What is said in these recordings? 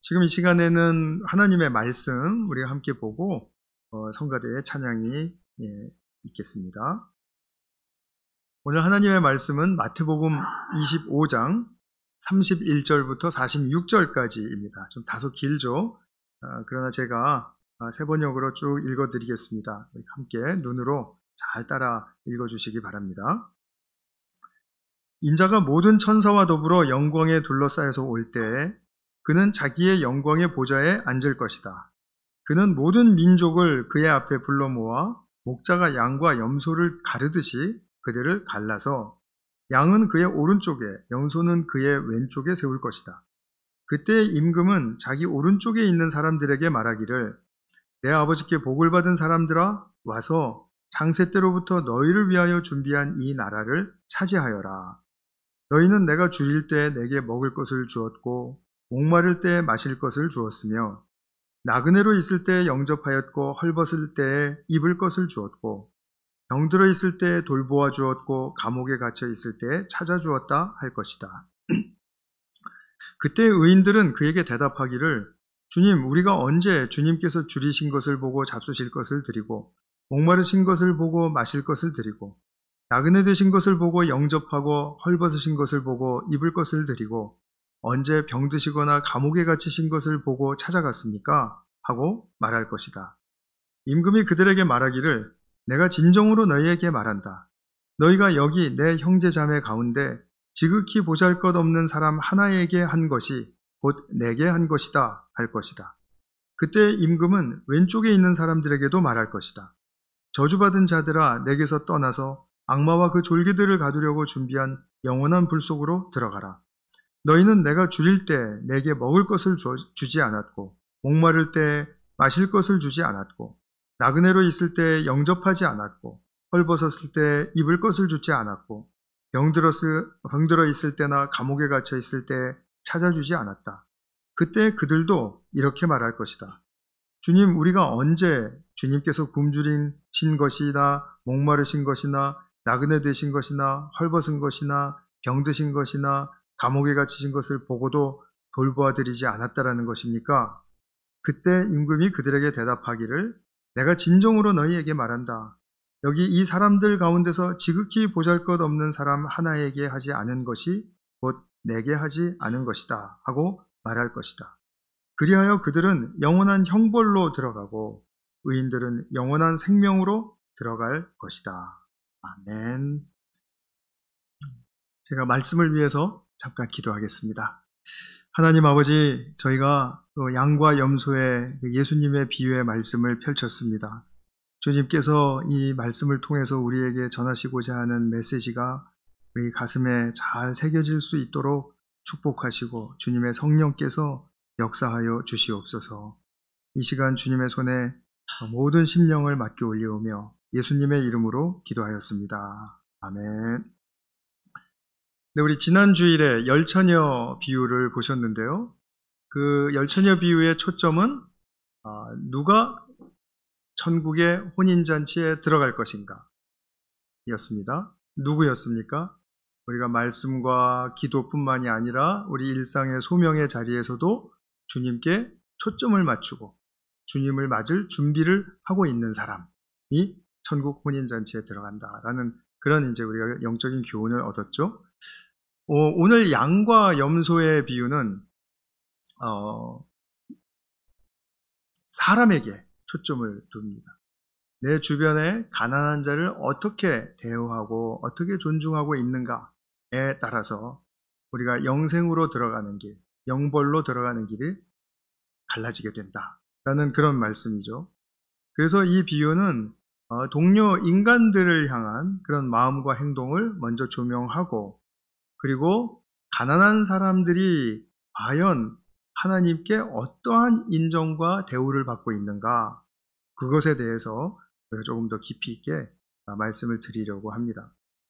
지금 이 시간에는 하나님의 말씀 우리가 함께 보고 성가대의 찬양이 있겠습니다. 오늘 하나님의 말씀은 마태복음 25장 31절부터 46절까지입니다. 좀 다소 길죠. 그러나 제가 세 번역으로 쭉 읽어드리겠습니다. 함께 눈으로 잘 따라 읽어주시기 바랍니다. 인자가 모든 천사와 더불어 영광에 둘러싸여서 올 때 그는 자기의 영광의 보좌에 앉을 것이다. 그는 모든 민족을 그의 앞에 불러 모아 목자가 양과 염소를 가르듯이 그들을 갈라서 양은 그의 오른쪽에 염소는 그의 왼쪽에 세울 것이다. 그때 임금은 자기 오른쪽에 있는 사람들에게 말하기를 내 아버지께 복을 받은 사람들아 와서 창세 때로부터 너희를 위하여 준비한 이 나라를 차지하여라. 너희는 내가 줄일 때 내게 먹을 것을 주었고 목마를 때 마실 것을 주었으며 나그네로 있을 때 영접하였고 헐벗을 때 입을 것을 주었고 병들어 있을 때 돌보아 주었고 감옥에 갇혀 있을 때 찾아주었다 할 것이다. 그때 의인들은 그에게 대답하기를 주님 우리가 언제 주님께서 줄이신 것을 보고 잡수실 것을 드리고 목마르신 것을 보고 마실 것을 드리고 나그네 되신 것을 보고 영접하고 헐벗으신 것을 보고 입을 것을 드리고 언제 병드시거나 감옥에 갇히신 것을 보고 찾아갔습니까? 하고 말할 것이다. 임금이 그들에게 말하기를 내가 진정으로 너희에게 말한다. 너희가 여기 내 형제 자매 가운데 지극히 보잘것없는 사람 하나에게 한 것이 곧 내게 한 것이다 할 것이다. 그때 임금은 왼쪽에 있는 사람들에게도 말할 것이다. 저주받은 자들아 내게서 떠나서 악마와 그 졸개들을 가두려고 준비한 영원한 불 속으로 들어가라. 너희는 내가 줄일 때 내게 먹을 것을 주지 않았고 목마를 때 마실 것을 주지 않았고 나그네로 있을 때 영접하지 않았고 헐벗었을 때 입을 것을 주지 않았고 병들어 있을 때나 감옥에 갇혀 있을 때 찾아주지 않았다. 그때 그들도 이렇게 말할 것이다. 주님 우리가 언제 주님께서 굶주리신 것이나 목마르신 것이나 나그네 되신 것이나 헐벗은 것이나 병드신 것이나 감옥에 갇히신 것을 보고도 돌보아드리지 않았다라는 것입니까? 그때 임금이 그들에게 대답하기를 내가 진정으로 너희에게 말한다. 여기 이 사람들 가운데서 지극히 보잘것없는 사람 하나에게 하지 않은 것이 곧 내게 하지 않은 것이다 하고 말할 것이다. 그리하여 그들은 영원한 형벌로 들어가고 의인들은 영원한 생명으로 들어갈 것이다. 아멘. 제가 말씀을 위해서 잠깐 기도하겠습니다. 하나님 아버지, 저희가 양과 염소의 예수님의 비유의 말씀을 펼쳤습니다. 주님께서 이 말씀을 통해서 우리에게 전하시고자 하는 메시지가 우리 가슴에 잘 새겨질 수 있도록 축복하시고 주님의 성령께서 역사하여 주시옵소서. 이 시간 주님의 손에 모든 심령을 맡겨 올리오며 예수님의 이름으로 기도하였습니다. 아멘. 네, 우리 지난 주일에 열처녀 비유를 보셨는데요. 그 열처녀 비유의 초점은 누가 천국의 혼인잔치에 들어갈 것인가 였습니다. 누구였습니까? 우리가 말씀과 기도뿐만이 아니라 우리 일상의 소명의 자리에서도 주님께 초점을 맞추고 주님을 맞을 준비를 하고 있는 사람이 천국 혼인잔치에 들어간다라는 그런 이제 우리가 영적인 교훈을 얻었죠. 오늘 양과 염소의 비유는 사람에게 초점을 둡니다. 내 주변에 가난한 자를 어떻게 대우하고 어떻게 존중하고 있는가에 따라서 우리가 영생으로 들어가는 길, 영벌로 들어가는 길이 갈라지게 된다라는 그런 말씀이죠. 그래서 이 비유는 동료 인간들을 향한 그런 마음과 행동을 먼저 조명하고 그리고 가난한 사람들이 과연 하나님께 어떠한 인정과 대우를 받고 있는가 그것에 대해서 조금 더 깊이 있게 말씀을 드리려고 합니다.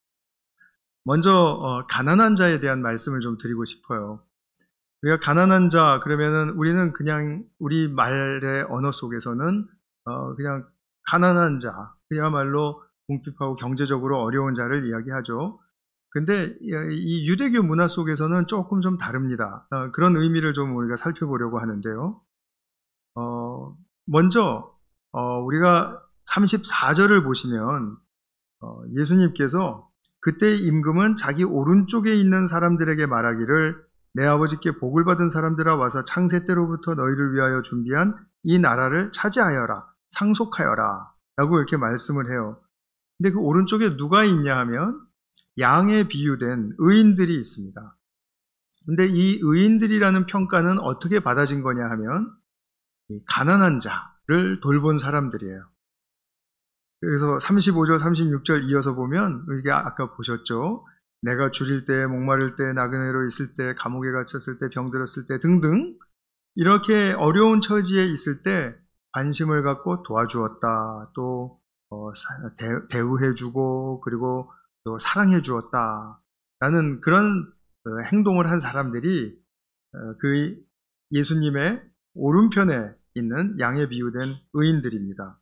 먼저 가난한 자에 대한 말씀을 좀 드리고 싶어요. 우리가 가난한 자 그러면은 우리는 그냥 우리 말의 언어 속에서는 그냥 가난한 자, 그야말로 궁핍하고 경제적으로 어려운 자를 이야기하죠. 근데 이 유대교 문화 속에서는 조금 좀 다릅니다. 그런 의미를 좀 우리가 살펴보려고 하는데요. 먼저 우리가 34절을 보시면 예수님께서 그때 임금은 자기 오른쪽에 있는 사람들에게 말하기를 내 아버지께 복을 받은 사람들아 와서 창세 때로부터 너희를 위하여 준비한 이 나라를 차지하여라, 상속하여라 라고 이렇게 말씀을 해요. 근데 그 오른쪽에 누가 있냐 하면 양에 비유된 의인들이 있습니다. 근데 이 의인들이라는 평가는 어떻게 받아진 거냐 하면 가난한 자를 돌본 사람들이에요. 그래서 35절, 36절 이어서 보면 이게 아까 보셨죠? 내가 줄일 때, 목마를 때, 나그네로 있을 때, 감옥에 갇혔을 때, 병들었을 때 등등 이렇게 어려운 처지에 있을 때 관심을 갖고 도와주었다. 또 대우해주고 그리고 또 사랑해주었다. 라는 그런 행동을 한 사람들이 그 예수님의 오른편에 있는 양에 비유된 의인들입니다.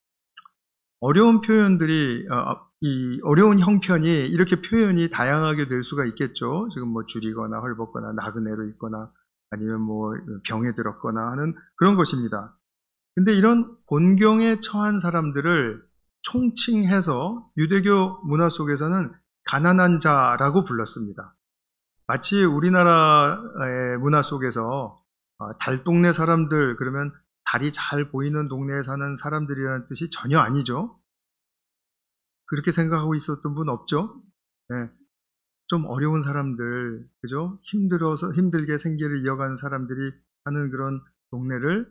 어려운 표현들이 이 어려운 형편이 이렇게 표현이 다양하게 될 수가 있겠죠. 지금 뭐 줄이거나 헐벗거나 나그네로 있거나 아니면 뭐 병에 들었거나 하는 그런 것입니다. 근데 이런 곤경에 처한 사람들을 총칭해서 유대교 문화 속에서는 가난한 자라고 불렀습니다. 마치 우리나라의 문화 속에서 달동네 사람들 그러면 달이 잘 보이는 동네에 사는 사람들이라는 뜻이 전혀 아니죠. 그렇게 생각하고 있었던 분 없죠? 네. 좀 어려운 사람들, 그죠? 힘들게 생계를 이어가는 사람들이 하는 그런 동네를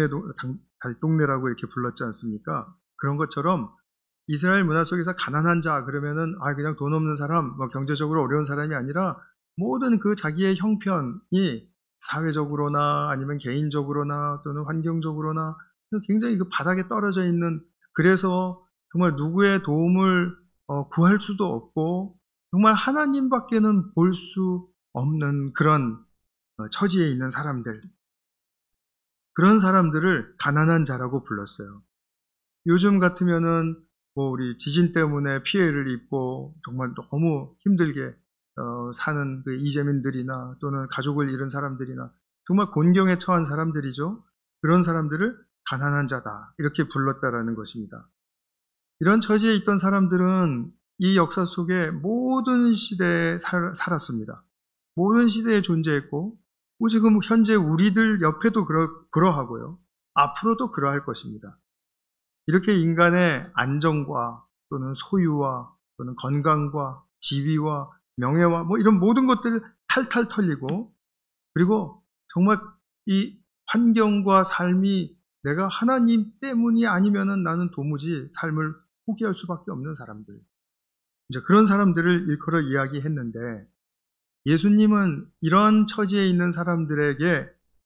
달동네라고 이렇게 불렀지 않습니까? 그런 것처럼 이스라엘 문화 속에서 가난한 자 그러면은 그냥 돈 없는 사람, 뭐 경제적으로 어려운 사람이 아니라 모든 그 자기의 형편이 사회적으로나 아니면 개인적으로나 또는 환경적으로나 굉장히 그 바닥에 떨어져 있는, 그래서 정말 누구의 도움을 구할 수도 없고 정말 하나님밖에는 볼 수 없는 그런 처지에 있는 사람들, 그런 사람들을 가난한 자라고 불렀어요. 요즘 같으면은 뭐 우리 지진 때문에 피해를 입고 정말 너무 힘들게 사는 그 이재민들이나 또는 가족을 잃은 사람들이나 정말 곤경에 처한 사람들이죠. 그런 사람들을 가난한 자다 이렇게 불렀다라는 것입니다. 이런 처지에 있던 사람들은 이 역사 속에 모든 시대에 살았습니다. 모든 시대에 존재했고 지금 현재 우리들 옆에도 그러하고요. 앞으로도 그러할 것입니다. 이렇게 인간의 안정과 또는 소유와 또는 건강과 지위와 명예와 뭐 이런 모든 것들을 탈탈 털리고, 그리고 정말 이 환경과 삶이 내가 하나님 때문이 아니면은 나는 도무지 삶을 포기할 수밖에 없는 사람들, 이제 그런 사람들을 일컬어 이야기했는데, 예수님은 이런 처지에 있는 사람들에게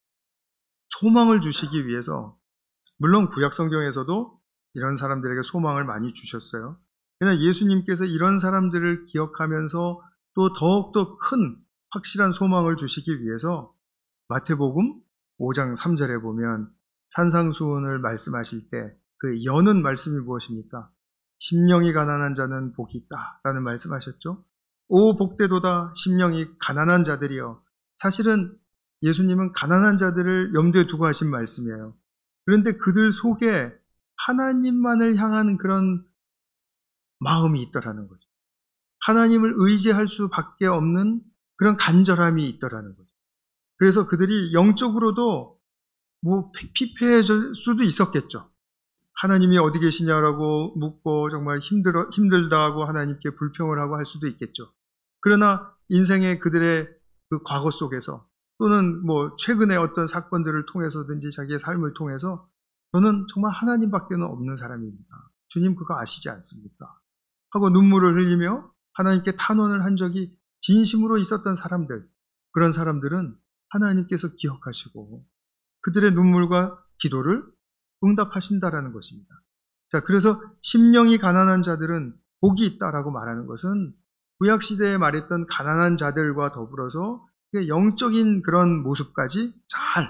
소망을 주시기 위해서, 물론 구약 성경에서도 이런 사람들에게 소망을 많이 주셨어요. 그러나 예수님께서 이런 사람들을 기억하면서 또 더욱더 큰 확실한 소망을 주시기 위해서 마태복음 5장 3절에 보면 산상수훈을 말씀하실 때 그 여는 말씀이 무엇입니까? 심령이 가난한 자는 복이 있다 라는 말씀하셨죠. 오 복되도다 심령이 가난한 자들이여. 사실은 예수님은 가난한 자들을 염두에 두고 하신 말씀이에요. 그런데 그들 속에 하나님만을 향한 그런 마음이 있더라는 거죠. 하나님을 의지할 수밖에 없는 그런 간절함이 있더라는 거죠. 그래서 그들이 영적으로도 뭐 피폐해질 수도 있었겠죠. 하나님이 어디 계시냐라고 묻고 정말 힘들다 하고 하나님께 불평을 하고 할 수도 있겠죠. 그러나 인생의 그들의 그 과거 속에서 또는 뭐 최근에 어떤 사건들을 통해서든지 자기의 삶을 통해서 저는 정말 하나님밖에는 없는 사람입니다. 주님 그거 아시지 않습니까? 하고 눈물을 흘리며 하나님께 탄원을 한 적이 진심으로 있었던 사람들, 그런 사람들은 하나님께서 기억하시고 그들의 눈물과 기도를 응답하신다라는 것입니다. 자, 그래서 심령이 가난한 자들은 복이 있다라고 말하는 것은 구약시대에 말했던 가난한 자들과 더불어서 영적인 그런 모습까지 잘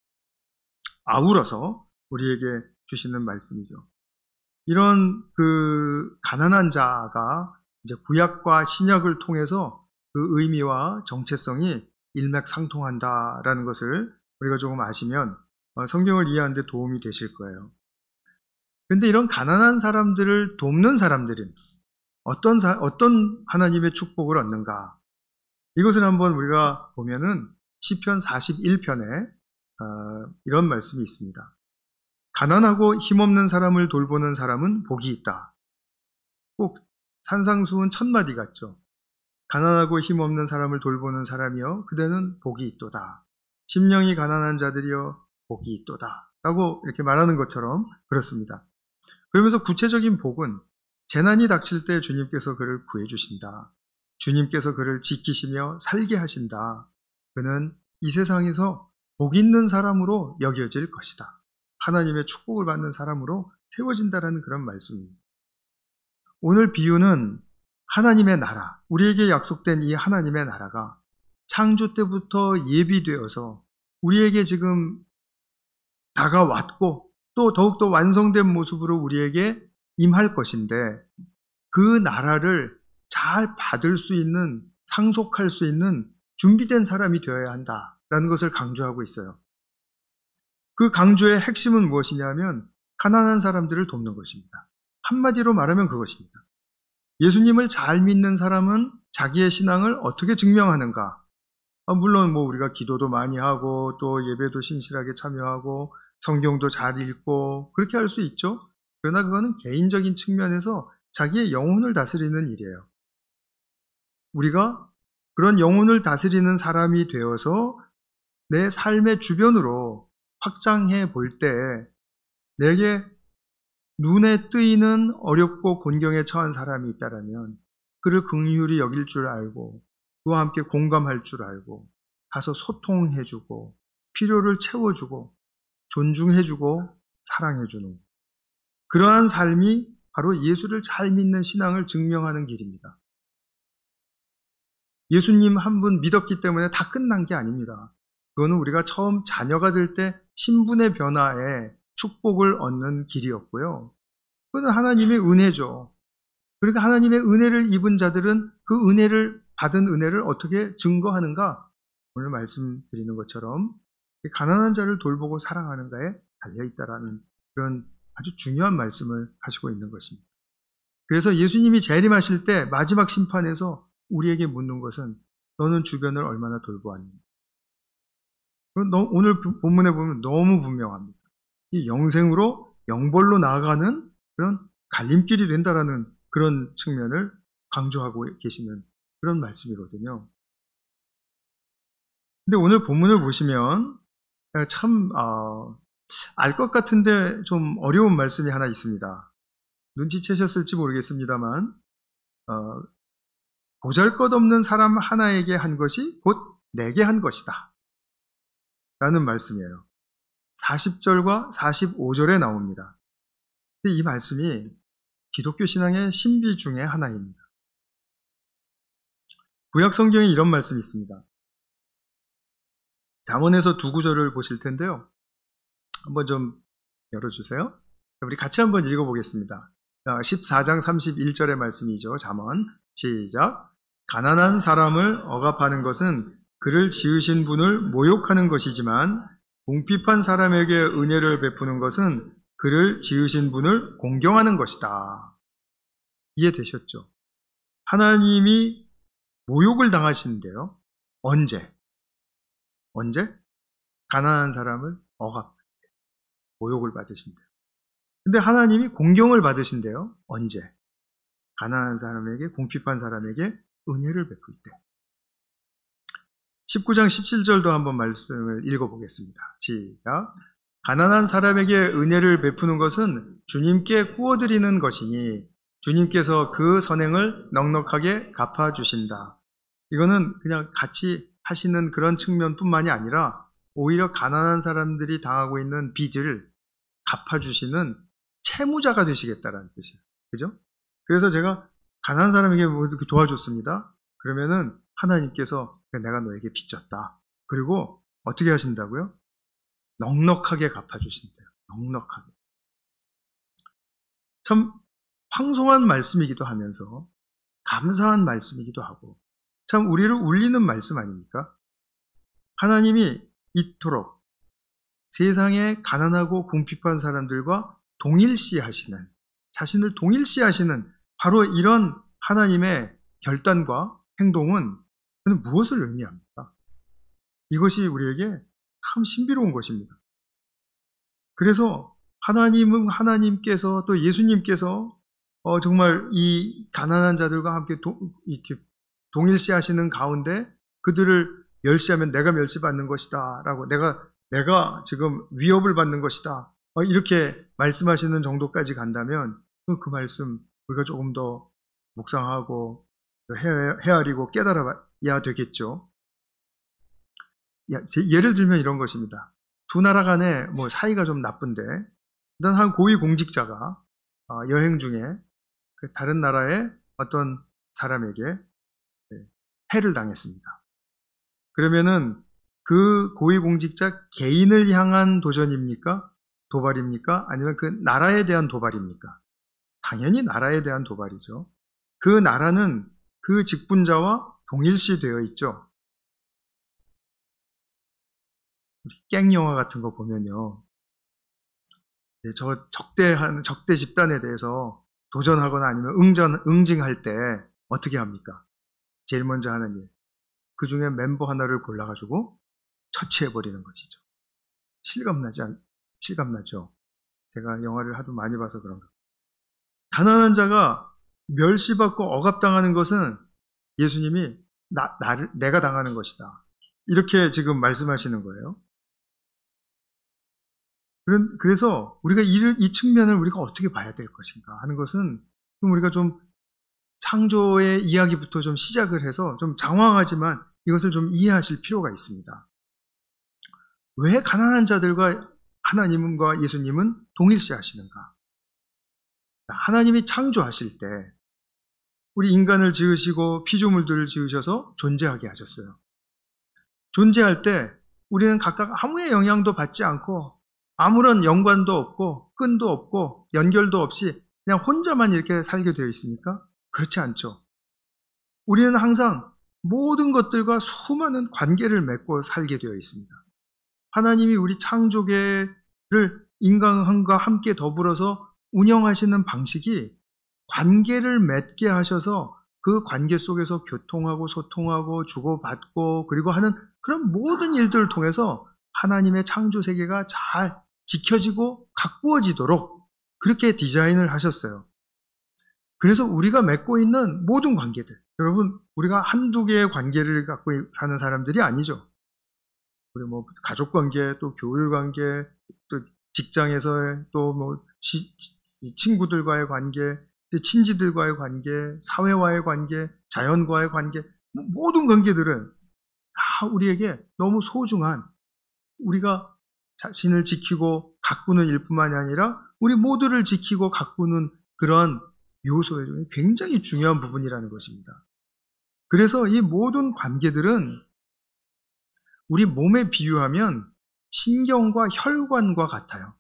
아우러서 우리에게 주시는 말씀이죠. 이런 그 가난한 자가 이제 구약과 신약을 통해서 그 의미와 정체성이 일맥상통한다라는 것을 우리가 조금 아시면 성경을 이해하는 데 도움이 되실 거예요. 그런데 이런 가난한 사람들을 돕는 사람들은 어떤 하나님의 축복을 얻는가? 이것을 한번 우리가 보면은 시편 41편에 이런 말씀이 있습니다. 가난하고 힘없는 사람을 돌보는 사람은 복이 있다. 꼭 산상수훈 1000마디 같죠. 가난하고 힘없는 사람을 돌보는 사람이여 그대는 복이 있도다. 심령이 가난한 자들이여 복이 있도다. 라고 이렇게 말하는 것처럼 그렇습니다. 그러면서 구체적인 복은 재난이 닥칠 때 주님께서 그를 구해주신다. 주님께서 그를 지키시며 살게 하신다. 그는 이 세상에서 복 있는 사람으로 여겨질 것이다. 하나님의 축복을 받는 사람으로 세워진다라는 그런 말씀입니다. 오늘 비유는 하나님의 나라, 우리에게 약속된 이 하나님의 나라가 창조 때부터 예비되어서 우리에게 지금 다가왔고 또 더욱더 완성된 모습으로 우리에게 임할 것인데 그 나라를 잘 받을 수 있는, 상속할 수 있는 준비된 사람이 되어야 한다라는 것을 강조하고 있어요. 그 강조의 핵심은 무엇이냐면 가난한 사람들을 돕는 것입니다. 한마디로 말하면 그것입니다. 예수님을 잘 믿는 사람은 자기의 신앙을 어떻게 증명하는가? 물론 우리가 기도도 많이 하고 또 예배도 신실하게 참여하고 성경도 잘 읽고 그렇게 할 수 있죠. 그러나 그거는 개인적인 측면에서 자기의 영혼을 다스리는 일이에요. 우리가 그런 영혼을 다스리는 사람이 되어서 내 삶의 주변으로 확장해 볼 때 내게 눈에 뜨이는 어렵고 곤경에 처한 사람이 있다면 그를 긍휼히 여길 줄 알고 그와 함께 공감할 줄 알고 가서 소통해주고 필요를 채워주고 존중해주고 사랑해주는 그러한 삶이 바로 예수를 잘 믿는 신앙을 증명하는 길입니다. 예수님 한 분 믿었기 때문에 다 끝난 게 아닙니다. 그거는 우리가 처음 자녀가 될 때 신분의 변화에 축복을 얻는 길이었고요. 그건 하나님의 은혜죠. 그러니까 하나님의 은혜를 입은 자들은 그 은혜를 받은 은혜를 어떻게 증거하는가? 오늘 말씀드리는 것처럼 가난한 자를 돌보고 사랑하는가에 달려있다라는 그런 아주 중요한 말씀을 하시고 있는 것입니다. 그래서 예수님이 재림하실 때 마지막 심판에서 우리에게 묻는 것은 너는 주변을 얼마나 돌보았니? 오늘 본문에 보면 너무 분명합니다. 이 영생으로 영벌로 나아가는 그런 갈림길이 된다라는 그런 측면을 강조하고 계시는 그런 말씀이거든요. 근데 오늘 본문을 보시면 참 알 것 같은데 좀 어려운 말씀이 하나 있습니다. 눈치채셨을지 모르겠습니다만 보잘것없는 사람 하나에게 한 것이 곧 내게 한 것이다 라는 말씀이에요. 40절과 45절에 나옵니다. 이 말씀이 기독교 신앙의 신비 중에 하나입니다. 구약 성경에 이런 말씀이 있습니다. 잠언에서 두 구절을 보실 텐데요. 한번 좀 열어주세요. 우리 같이 한번 읽어보겠습니다. 14장 31절의 말씀이죠. 잠언 시작. 가난한 사람을 억압하는 것은 그를 지으신 분을 모욕하는 것이지만 궁핍한 사람에게 은혜를 베푸는 것은 그를 지으신 분을 공경하는 것이다. 이해되셨죠? 하나님이 모욕을 당하시는데요. 언제? 가난한 사람을 억압, 모욕을 받으신대요. 근데 하나님이 공경을 받으신대요. 언제? 가난한 사람에게, 궁핍한 사람에게 은혜를 베풀 때. 19장 17절도 한번 말씀을 읽어보겠습니다. 시작. 가난한 사람에게 은혜를 베푸는 것은 주님께 구워드리는 것이니 주님께서 그 선행을 넉넉하게 갚아주신다. 이거는 그냥 같이 하시는 그런 측면뿐만이 아니라 오히려 가난한 사람들이 당하고 있는 빚을 갚아주시는 채무자가 되시겠다라는 뜻이에요. 그죠? 그래서 제가 가난한 사람에게 뭐 이렇게 도와줬습니다. 그러면은 하나님께서 내가 너에게 빚졌다. 그리고 어떻게 하신다고요? 넉넉하게 갚아주신대요. 넉넉하게. 참 황송한 말씀이기도 하면서 감사한 말씀이기도 하고 참 우리를 울리는 말씀 아닙니까? 하나님이 이토록 세상에 가난하고 궁핍한 사람들과 동일시하시는, 자신을 동일시하시는 바로 이런 하나님의 결단과 행동은 무엇을 의미합니까? 이것이 우리에게 참 신비로운 것입니다. 그래서 하나님께서 또 예수님께서 정말 이 가난한 자들과 함께 이렇게 동일시하시는 가운데 그들을 멸시하면 내가 멸시받는 것이다 라고 내가 지금 위협을 받는 것이다 이렇게 말씀하시는 정도까지 간다면 그 말씀 우리가 조금 더 묵상하고 헤아리고 깨달아야 되겠죠. 예를 들면 이런 것입니다. 두 나라 간에 사이가 좀 나쁜데 일단 한 고위 공직자가 여행 중에 다른 나라의 어떤 사람에게 해를 당했습니다. 그러면은 그 고위공직자 개인을 향한 도전입니까? 도발입니까? 아니면 그 나라에 대한 도발입니까? 당연히 나라에 대한 도발이죠. 그 나라는 그 직분자와 동일시되어 있죠. 갱 영화 같은 거 보면요. 저 적대 집단에 대해서 도전하거나 아니면 응징할 때 어떻게 합니까? 제일 먼저 하는 일. 그 중에 멤버 하나를 골라가지고 처치해버리는 것이죠. 실감나죠? 제가 영화를 하도 많이 봐서 그런가. 가난한 자가 멸시받고 억압당하는 것은 예수님이 내가 당하는 것이다. 이렇게 지금 말씀하시는 거예요. 그래서 우리가 이 측면을 우리가 어떻게 봐야 될 것인가 하는 것은 우리가 좀 창조의 이야기부터 좀 시작을 해서 좀 장황하지만 이것을 좀 이해하실 필요가 있습니다. 왜 가난한 자들과 하나님과 예수님은 동일시하시는가? 하나님이 창조하실 때 우리 인간을 지으시고 피조물들을 지으셔서 존재하게 하셨어요. 존재할 때 우리는 각각 아무의 영향도 받지 않고 아무런 연관도 없고 끈도 없고 연결도 없이 그냥 혼자만 이렇게 살게 되어 있습니까? 그렇지 않죠. 우리는 항상 모든 것들과 수많은 관계를 맺고 살게 되어 있습니다. 하나님이 우리 창조계를 인간과 함께 더불어서 운영하시는 방식이 관계를 맺게 하셔서 그 관계 속에서 교통하고 소통하고 주고받고 그리고 하는 그런 모든 일들을 통해서 하나님의 창조 세계가 잘 지켜지고 가꾸어지도록 그렇게 디자인을 하셨어요. 그래서 우리가 맺고 있는 모든 관계들, 여러분 우리가 한두 개의 관계를 갖고 사는 사람들이 아니죠. 우리 가족 관계, 또 교육 관계, 또 직장에서의 또 친구들과의 관계, 친지들과의 관계, 사회와의 관계, 자연과의 관계, 모든 관계들은 다 우리에게 너무 소중한 우리가 자신을 지키고 가꾸는 일뿐만이 아니라 우리 모두를 지키고 가꾸는 그런 요소에 굉장히 중요한 부분이라는 것입니다. 그래서 이 모든 관계들은 우리 몸에 비유하면 신경과 혈관과 같아요.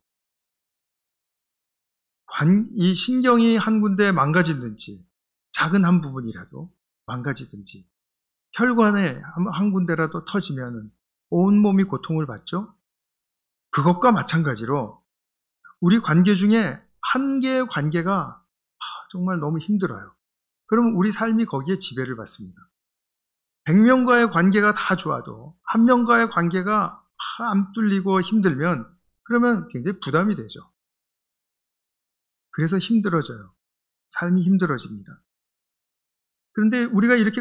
이 신경이 한 군데 망가지든지 작은 한 부분이라도 망가지든지 혈관에 한 군데라도 터지면 온몸이 고통을 받죠. 그것과 마찬가지로 우리 관계 중에 한 개의 관계가 정말 너무 힘들어요. 그럼 우리 삶이 거기에 지배를 받습니다. 100명과의 관계가 다 좋아도 한 명과의 관계가 안 뚫리고 힘들면 그러면 굉장히 부담이 되죠. 그래서 힘들어져요. 삶이 힘들어집니다. 그런데 우리가 이렇게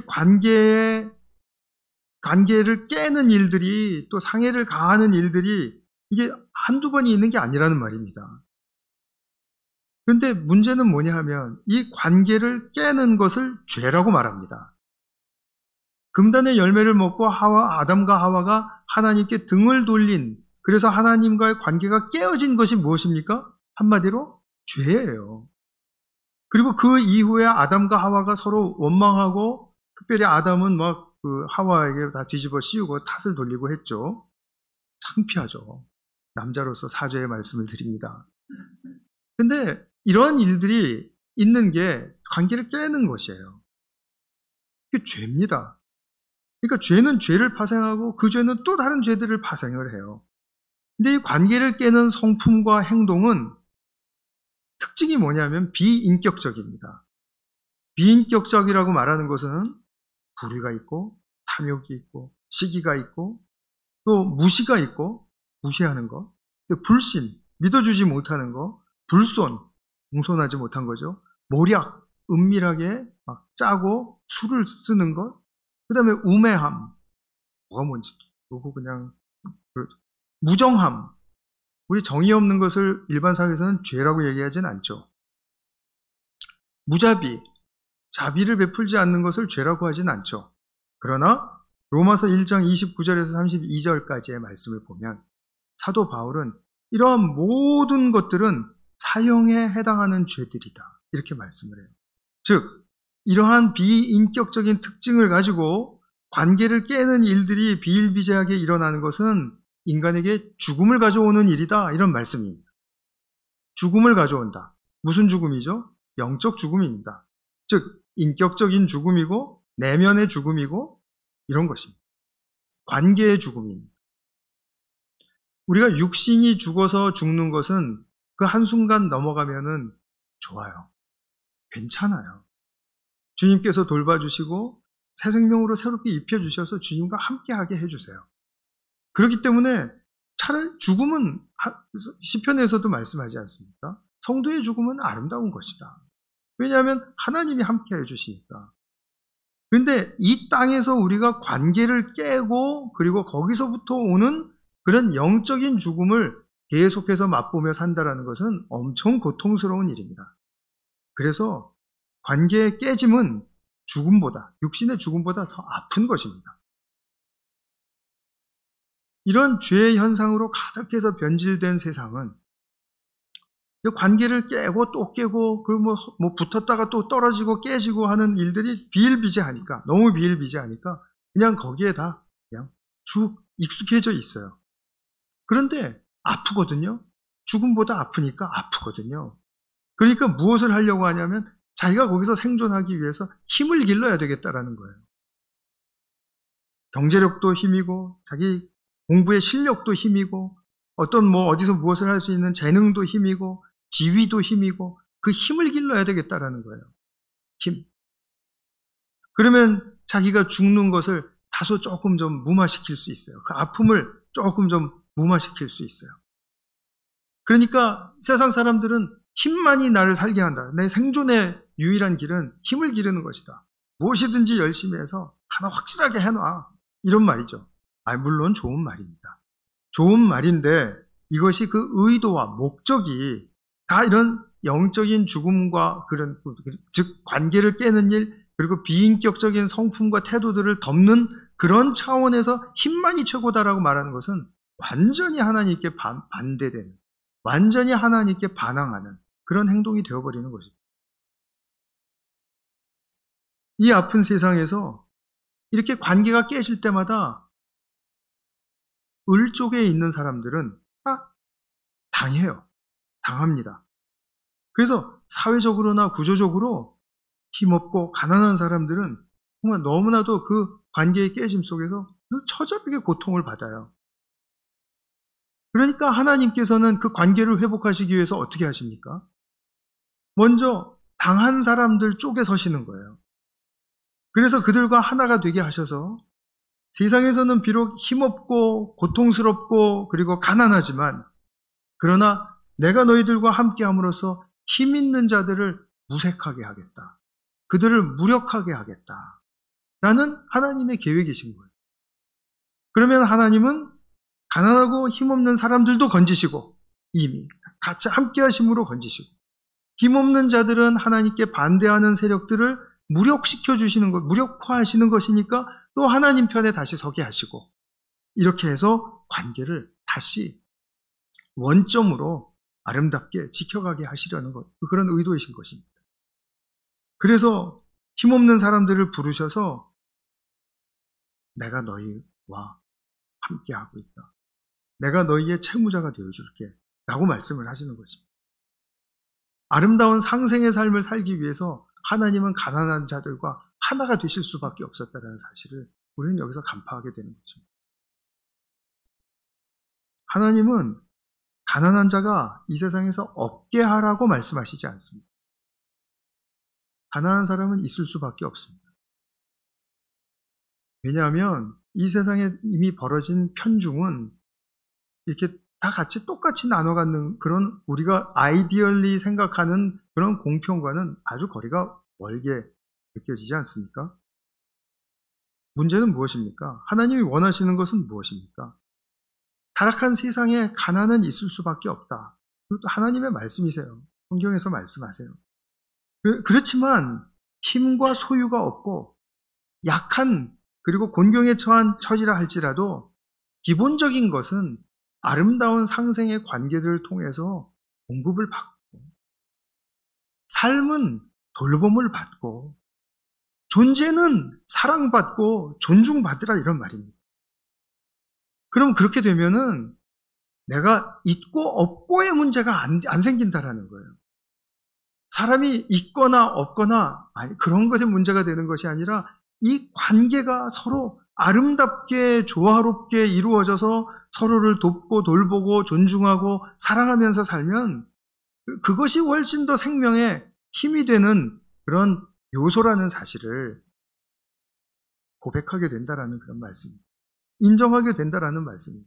관계를 깨는 일들이 또 상해를 가하는 일들이 이게 한두 번이 있는 게 아니라는 말입니다. 그런데 문제는 뭐냐 하면 이 관계를 깨는 것을 죄라고 말합니다. 금단의 열매를 먹고 아담과 하와가 하나님께 등을 돌린, 그래서 하나님과의 관계가 깨어진 것이 무엇입니까? 한마디로 죄예요. 그리고 그 이후에 아담과 하와가 서로 원망하고 특별히 아담은 그 하와에게 다 뒤집어 씌우고 탓을 돌리고 했죠. 창피하죠. 남자로서 사죄의 말씀을 드립니다. 근데 이런 일들이 있는 게 관계를 깨는 것이에요. 그게 죄입니다. 그러니까 죄는 죄를 파생하고 그 죄는 또 다른 죄들을 파생을 해요. 근데 이 관계를 깨는 성품과 행동은 특징이 뭐냐면 비인격적입니다. 비인격적이라고 말하는 것은 불의가 있고 탐욕이 있고 시기가 있고 또 무시가 있고 무시하는 것, 불신, 믿어주지 못하는 것, 불손, 공손하지 못한 거죠. 모략, 은밀하게 막 짜고 술을 쓰는 것, 그 다음에 우매함, 뭐가 뭔지 모르고 그냥 무정함. 우리 정의 없는 것을 일반 사회에서는 죄라고 얘기하진 않죠. 무자비, 자비를 베풀지 않는 것을 죄라고 하진 않죠. 그러나 로마서 1장 29절에서 32절까지의 말씀을 보면 사도 바울은 이러한 모든 것들은 사형에 해당하는 죄들이다. 이렇게 말씀을 해요. 즉, 이러한 비인격적인 특징을 가지고 관계를 깨는 일들이 비일비재하게 일어나는 것은 인간에게 죽음을 가져오는 일이다. 이런 말씀입니다. 죽음을 가져온다. 무슨 죽음이죠? 영적 죽음입니다. 즉, 인격적인 죽음이고 내면의 죽음이고 이런 것입니다. 관계의 죽음입니다. 우리가 육신이 죽어서 죽는 것은 그 한순간 넘어가면은 좋아요. 괜찮아요. 주님께서 돌봐주시고 새 생명으로 새롭게 입혀주셔서 주님과 함께하게 해주세요. 그렇기 때문에 차라리 죽음은 시편에서도 말씀하지 않습니까? 성도의 죽음은 아름다운 것이다. 왜냐하면 하나님이 함께해 주시니까. 그런데 이 땅에서 우리가 관계를 깨고 그리고 거기서부터 오는 그런 영적인 죽음을 계속해서 맛보며 산다는 것은 엄청 고통스러운 일입니다. 그래서 관계의 깨짐은 죽음보다, 육신의 죽음보다 더 아픈 것입니다. 이런 죄의 현상으로 가득해서 변질된 세상은 관계를 깨고 또 깨고 그리고 뭐 붙었다가 또 떨어지고 깨지고 하는 일들이 비일비재하니까, 너무 비일비재하니까 그냥 거기에 다 그냥 쭉 익숙해져 있어요. 그런데 아프거든요. 죽음보다 아프니까 아프거든요. 그러니까 무엇을 하려고 하냐면 자기가 거기서 생존하기 위해서 힘을 길러야 되겠다라는 거예요. 경제력도 힘이고 자기 공부의 실력도 힘이고 어떤 어디서 무엇을 할 수 있는 재능도 힘이고 지위도 힘이고 그 힘을 길러야 되겠다라는 거예요. 힘. 그러면 자기가 죽는 것을 다소 조금 좀 무마시킬 수 있어요. 그 아픔을 조금 좀 무마시킬 수 있어요. 그러니까 세상 사람들은 힘만이 나를 살게 한다. 내 생존의 유일한 길은 힘을 기르는 것이다. 무엇이든지 열심히 해서 하나 확실하게 해놔. 이런 말이죠. 물론 좋은 말입니다. 좋은 말인데 이것이 그 의도와 목적이 다 이런 영적인 죽음과 그런, 즉 관계를 깨는 일, 그리고 비인격적인 성품과 태도들을 덮는 그런 차원에서 힘만이 최고다라고 말하는 것은 완전히 하나님께 반대되는, 완전히 하나님께 반항하는 그런 행동이 되어버리는 것입니다. 이 아픈 세상에서 이렇게 관계가 깨질 때마다 을 쪽에 있는 사람들은 당해요. 당합니다. 그래서 사회적으로나 구조적으로 힘없고 가난한 사람들은 정말 너무나도 그 관계의 깨짐 속에서 처절하게 고통을 받아요. 그러니까 하나님께서는 그 관계를 회복하시기 위해서 어떻게 하십니까? 먼저 당한 사람들 쪽에 서시는 거예요. 그래서 그들과 하나가 되게 하셔서 세상에서는 비록 힘없고 고통스럽고 그리고 가난하지만 그러나 내가 너희들과 함께함으로써 힘 있는 자들을 무색하게 하겠다. 그들을 무력하게 하겠다. 라는 하나님의 계획이신 거예요. 그러면 하나님은 가난하고 힘없는 사람들도 건지시고 이미 같이 함께 하심으로 건지시고 힘없는 자들은 하나님께 반대하는 세력들을 무력시켜 주시는 것, 무력화하시는 것이니까 또 하나님 편에 다시 서게 하시고 이렇게 해서 관계를 다시 원점으로 아름답게 지켜가게 하시려는 것, 그런 의도이신 것입니다. 그래서 힘없는 사람들을 부르셔서 내가 너희와 함께하고 있다. 내가 너희의 채무자가 되어줄게 라고 말씀을 하시는 것입니다. 아름다운 상생의 삶을 살기 위해서 하나님은 가난한 자들과 하나가 되실 수밖에 없었다는 사실을 우리는 여기서 간파하게 되는 거죠. 하나님은 가난한 자가 이 세상에서 없게 하라고 말씀하시지 않습니다. 가난한 사람은 있을 수밖에 없습니다. 왜냐하면 이 세상에 이미 벌어진 편중은 이렇게 다 같이 똑같이 나눠 갖는 그런 우리가 아이디얼리 생각하는 그런 공평과는 아주 거리가 멀게 느껴지지 않습니까? 문제는 무엇입니까? 하나님이 원하시는 것은 무엇입니까? 타락한 세상에 가난은 있을 수밖에 없다. 그것도 하나님의 말씀이세요. 성경에서 말씀하세요. 그렇지만 힘과 소유가 없고 약한 그리고 곤경에 처한 처지라 할지라도 기본적인 것은 아름다운 상생의 관계들을 통해서 공급을 받고 삶은 돌봄을 받고 존재는 사랑받고 존중받으라 이런 말입니다. 그럼 그렇게 되면은 내가 있고 없고의 문제가 안 생긴다라는 거예요. 사람이 있거나 없거나 그런 것에 문제가 되는 것이 아니라 이 관계가 서로 아름답게 조화롭게 이루어져서 서로를 돕고 돌보고 존중하고 사랑하면서 살면 그것이 훨씬 더 생명의 힘이 되는 그런 요소라는 사실을 고백하게 된다라는 그런 말씀입니다. 인정하게 된다라는 말씀입니다.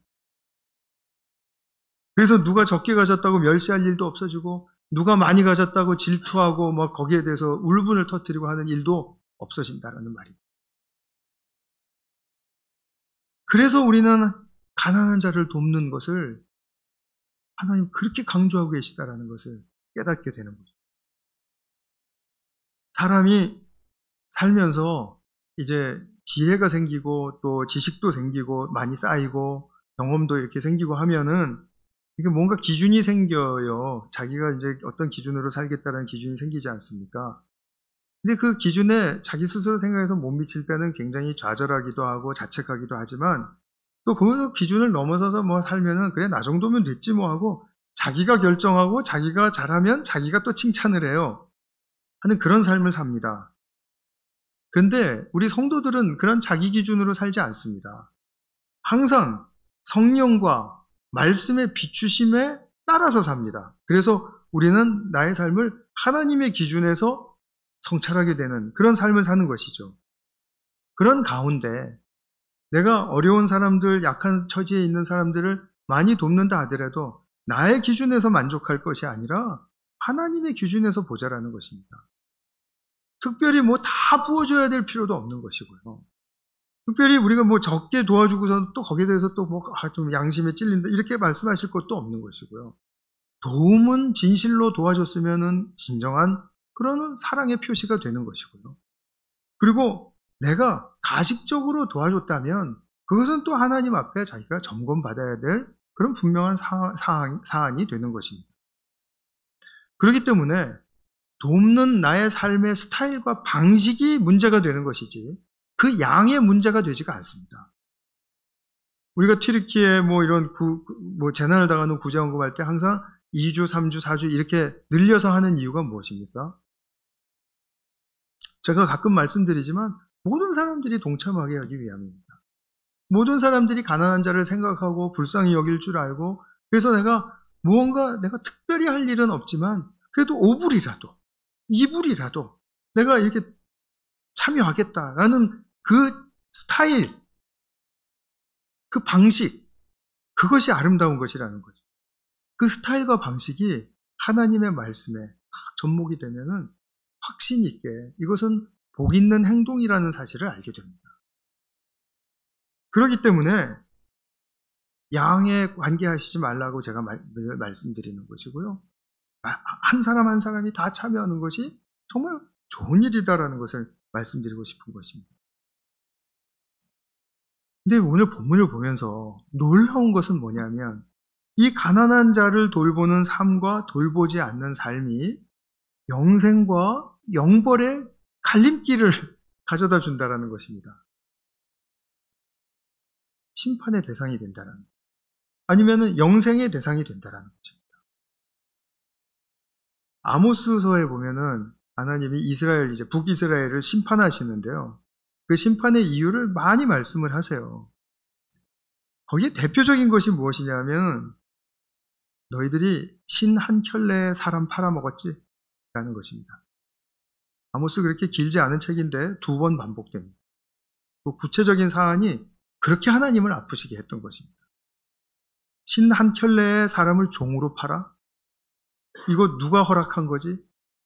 그래서 누가 적게 가졌다고 멸시할 일도 없어지고 누가 많이 가졌다고 질투하고 막 거기에 대해서 울분을 터뜨리고 하는 일도 없어진다라는 말입니다. 그래서 우리는 가난한 자를 돕는 것을 하나님 그렇게 강조하고 계시다라는 것을 깨닫게 되는 거죠. 사람이 살면서 이제 지혜가 생기고 또 지식도 생기고 많이 쌓이고 경험도 이렇게 생기고 하면은 이게 뭔가 기준이 생겨요. 자기가 이제 어떤 기준으로 살겠다는 기준이 생기지 않습니까? 근데 그 기준에 자기 스스로 생각해서 못 미칠 때는 굉장히 좌절하기도 하고 자책하기도 하지만 또 그 기준을 넘어서서 뭐 살면은 그래 나 정도면 됐지 뭐 하고 자기가 결정하고 자기가 잘하면 자기가 또 칭찬을 해요. 하는 그런 삶을 삽니다. 그런데 우리 성도들은 그런 자기 기준으로 살지 않습니다. 항상 성령과 말씀의 비추심에 따라서 삽니다. 그래서 우리는 나의 삶을 하나님의 기준에서 성찰하게 되는 그런 삶을 사는 것이죠. 그런 가운데 내가 어려운 사람들, 약한 처지에 있는 사람들을 많이 돕는다 하더라도 나의 기준에서 만족할 것이 아니라 하나님의 기준에서 보자라는 것입니다. 특별히 뭐 다 부어줘야 될 필요도 없는 것이고요. 특별히 우리가 뭐 적게 도와주고서 또 거기에 대해서 또 뭐 좀 양심에 찔린다 이렇게 말씀하실 것도 없는 것이고요. 도움은 진실로 도와줬으면은 진정한 그런 사랑의 표시가 되는 것이고요. 그리고 내가 가식적으로 도와줬다면 그것은 또 하나님 앞에 자기가 점검받아야 될 그런 분명한 사안이 되는 것입니다. 그렇기 때문에 돕는 나의 삶의 스타일과 방식이 문제가 되는 것이지 그 양의 문제가 되지가 않습니다. 우리가 튀르키예 뭐 이런 재난을 당하는 구제원금할 때 항상 2주, 3주, 4주 이렇게 늘려서 하는 이유가 무엇입니까? 제가 가끔 말씀드리지만 모든 사람들이 동참하게 하기 위함입니다. 모든 사람들이 가난한 자를 생각하고 불쌍히 여길 줄 알고 그래서 내가 특별히 할 일은 없지만 그래도 5불이라도 2불이라도 내가 이렇게 참여하겠다라는 그 스타일, 그 방식, 그것이 아름다운 것이라는 거죠. 그 스타일과 방식이 하나님의 말씀에 접목이 되면은 확신 있게 이것은 복 있는 행동이라는 사실을 알게 됩니다. 그렇기 때문에 양에 관계하시지 말라고 제가 말씀드리는 것이고요. 한 사람 한 사람이 다 참여하는 것이 정말 좋은 일이다라는 것을 말씀드리고 싶은 것입니다. 근데 오늘 본문을 보면서 놀라운 것은 뭐냐면 이 가난한 자를 돌보는 삶과 돌보지 않는 삶이 영생과 영벌의 갈림길을 가져다 준다라는 것입니다. 심판의 대상이 된다는 것. 아니면은 영생의 대상이 된다라는 것입니다. 아모스서에 보면은 하나님이 이제 북이스라엘을 심판하시는데요. 그 심판의 이유를 많이 말씀을 하세요. 거기에 대표적인 것이 무엇이냐면 너희들이 신 한 켤레에 사람 팔아먹었지? 라는 것입니다. 아모스 그렇게 길지 않은 책인데 2번 반복됩니다. 그 구체적인 사안이 그렇게 하나님을 아프시게 했던 것입니다. 신 한 켤레에 사람을 종으로 팔아? 이거 누가 허락한 거지?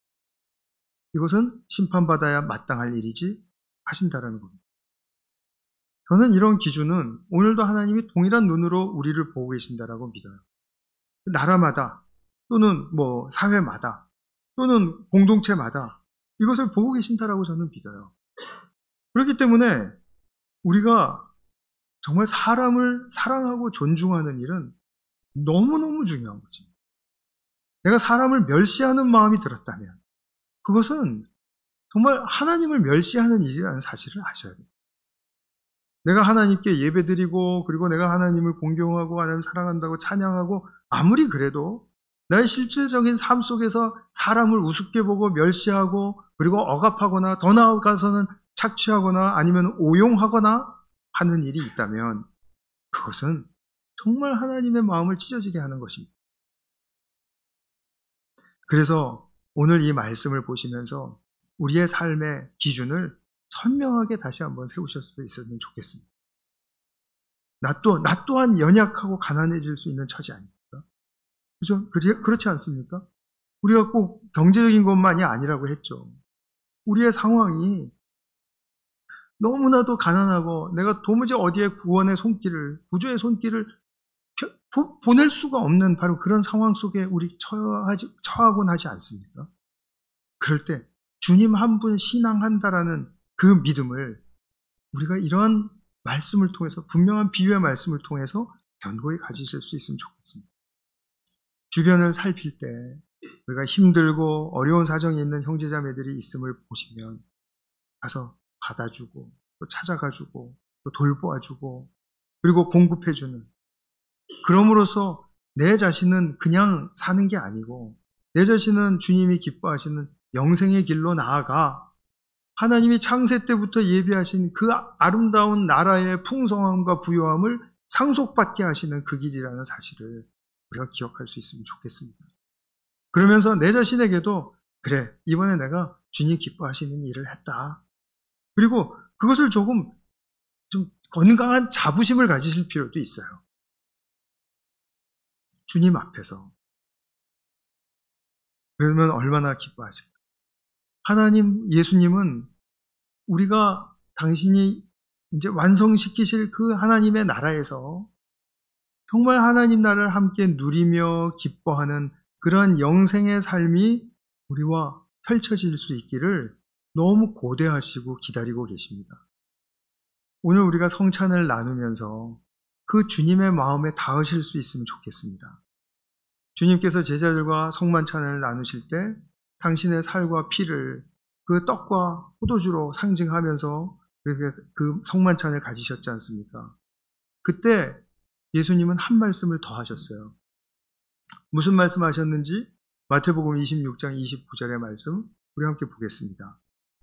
이것은 심판받아야 마땅할 일이지? 하신다라는 겁니다. 저는 이런 기준은 오늘도 하나님이 동일한 눈으로 우리를 보고 계신다라고 믿어요. 나라마다 또는 사회마다 또는 공동체마다 이것을 보고 계신다라고 저는 믿어요. 그렇기 때문에 우리가 정말 사람을 사랑하고 존중하는 일은 너무너무 중요한 거지. 내가 사람을 멸시하는 마음이 들었다면 그것은 정말 하나님을 멸시하는 일이라는 사실을 아셔야 돼요. 내가 하나님께 예배드리고 그리고 내가 하나님을 공경하고 하나님을 사랑한다고 찬양하고 아무리 그래도 나의 실질적인 삶 속에서 사람을 우습게 보고 멸시하고 그리고 억압하거나 더 나아가서는 착취하거나 아니면 오용하거나 하는 일이 있다면 그것은 정말 하나님의 마음을 찢어지게 하는 것입니다. 그래서 오늘 이 말씀을 보시면서 우리의 삶의 기준을 선명하게 다시 한번 세우실 수 있었으면 좋겠습니다. 나 또한 연약하고 가난해질 수 있는 처지 아닙니까? 그죠? 그렇지 않습니까? 우리가 꼭 경제적인 것만이 아니라고 했죠. 우리의 상황이 너무나도 가난하고 내가 도무지 어디에 구조의 손길을 보낼 수가 없는 바로 그런 상황 속에 우리 처하곤 하지 않습니까? 그럴 때 주님 한 분 신앙한다라는 그 믿음을 우리가 이러한 말씀을 통해서 분명한 비유의 말씀을 통해서 견고히 가지실 수 있으면 좋겠습니다. 주변을 살필 때 우리가 힘들고 어려운 사정이 있는 형제자매들이 있음을 보시면 가서 받아주고 또 찾아가주고 또 돌보아주고 그리고 공급해주는 그럼으로써 내 자신은 그냥 사는 게 아니고 내 자신은 주님이 기뻐하시는 영생의 길로 나아가 하나님이 창세 때부터 예비하신 그 아름다운 나라의 풍성함과 부요함을 상속받게 하시는 그 길이라는 사실을 우리가 기억할 수 있으면 좋겠습니다. 그러면서 내 자신에게도 그래, 이번에 내가 주님 기뻐하시는 일을 했다. 그리고 그것을 좀 건강한 자부심을 가지실 필요도 있어요. 주님 앞에서. 그러면 얼마나 기뻐하실까? 예수님은 우리가 당신이 이제 완성시키실 그 하나님의 나라에서 정말 하나님 나라를 함께 누리며 기뻐하는 그러한 영생의 삶이 우리와 펼쳐질 수 있기를 너무 고대하시고 기다리고 계십니다. 오늘 우리가 성찬을 나누면서 그 주님의 마음에 닿으실 수 있으면 좋겠습니다. 주님께서 제자들과 성만찬을 나누실 때 당신의 살과 피를 그 떡과 포도주로 상징하면서 그 성만찬을 가지셨지 않습니까? 그때 예수님은 한 말씀을 더 하셨어요. 무슨 말씀 하셨는지 마태복음 26장 29절의 말씀 우리 함께 보겠습니다.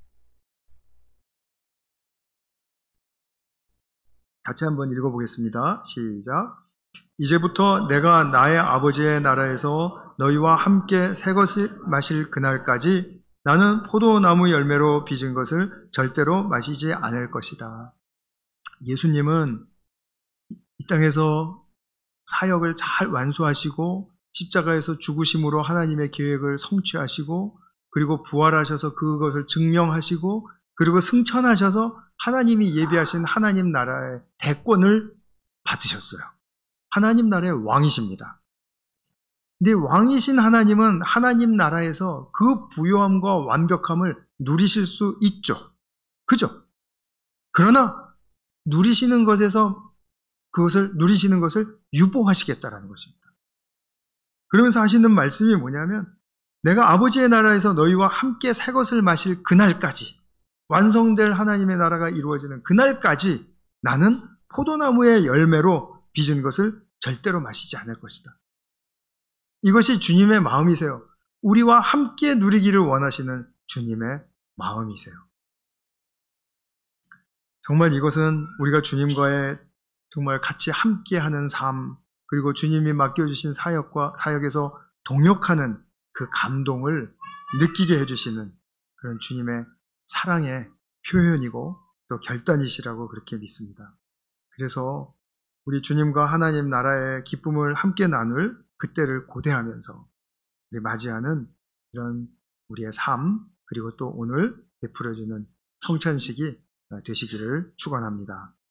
같이 한번 읽어보겠습니다. 시작. 이제부터 내가 나의 아버지의 나라에서 너희와 함께 새 것을 마실 그날까지 나는 포도나무 열매로 빚은 것을 절대로 마시지 않을 것이다. 예수님은 이 땅에서 사역을 잘 완수하시고 십자가에서 죽으심으로 하나님의 계획을 성취하시고 그리고 부활하셔서 그것을 증명하시고 그리고 승천하셔서 하나님이 예비하신 하나님 나라의 대권을 받으셨어요. 하나님 나라의 왕이십니다. 근데 왕이신 하나님은 하나님 나라에서 그 부요함과 완벽함을 누리실 수 있죠. 그죠? 그러나 누리시는 것을 유보하시겠다라는 것입니다. 그러면서 하시는 말씀이 뭐냐면 내가 아버지의 나라에서 너희와 함께 새 것을 마실 그날까지 완성될 하나님의 나라가 이루어지는 그날까지 나는 포도나무의 열매로 빚은 것을 절대로 마시지 않을 것이다. 이것이 주님의 마음이세요. 우리와 함께 누리기를 원하시는 주님의 마음이세요. 정말 이것은 우리가 주님과의 정말 같이 함께하는 삶, 그리고 주님이 맡겨주신 사역에서 동역하는 그 감동을 느끼게 해주시는 그런 주님의 사랑의 표현이고 또 결단이시라고 그렇게 믿습니다. 그래서 우리 주님과 하나님 나라의 기쁨을 함께 나눌 그때를 고대하면서 우리 맞이하는 이런 우리의 삶, 그리고 또 오늘 베풀어지는 성찬식이 되시기를 축원합니다.